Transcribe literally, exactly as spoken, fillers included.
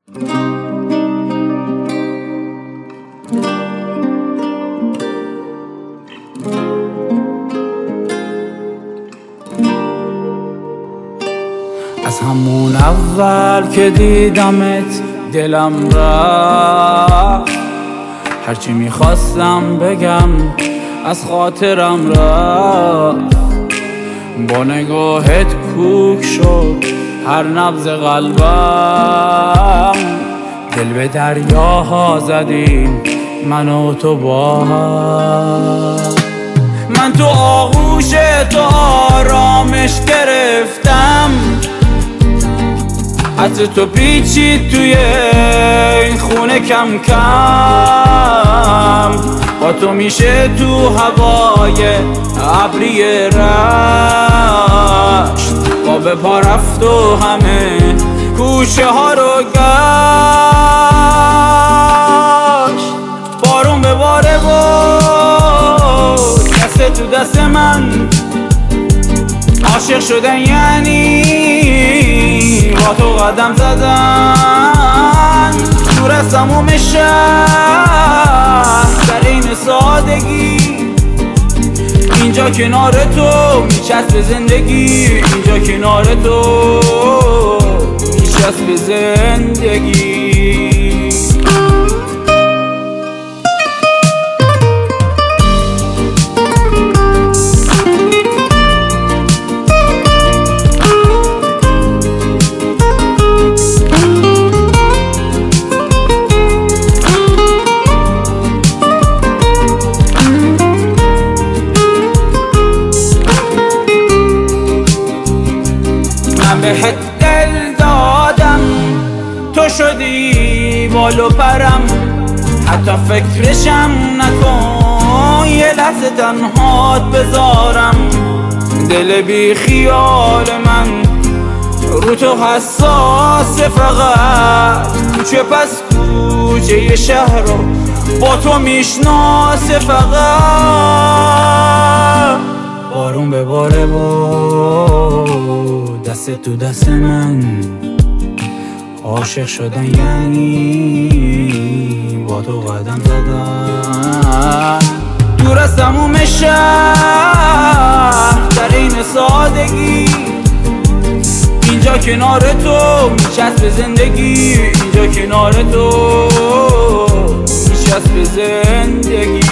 از همون اول که دیدمت دلم رفت، هرچی میخواستم بگم از خاطرم رفت. با نگاهت کوک شد هر نبض قلبم، دل به دریاها زدیم من و تو با هم. من تو آغوش تو آرامش گرفتم، عطر تو پیچید توی این خونه کم کم. با تو میشه تو هوای ابری رشت، با به پا رفت و همه کوچه ها رو گشت. بارون به باره بود دست تو دست من، عاشق شدن یعنی با تو قدم زدن. دور از تموم شهر در این سادگی، اینجا کنار تو میچسب زندگی، اینجا کنار تو میچسب زندگی. بهت دل دادم، تو شدی بال و پرم، حتی فکرشم نکن یه لحظه تنهات بذارم. دل بی خیال من رو تو حساس، فقط کوچه پس کوچه یه شهر رو با تو میشناسه فقط. بارون به باره بود دست تو دست من، عاشق شدن یعنی با تو قدم زدن. دور از تموم شهر در این سادگی، اینجا کنار تو میچسب زندگی، اینجا کنار تو میچسب زندگی.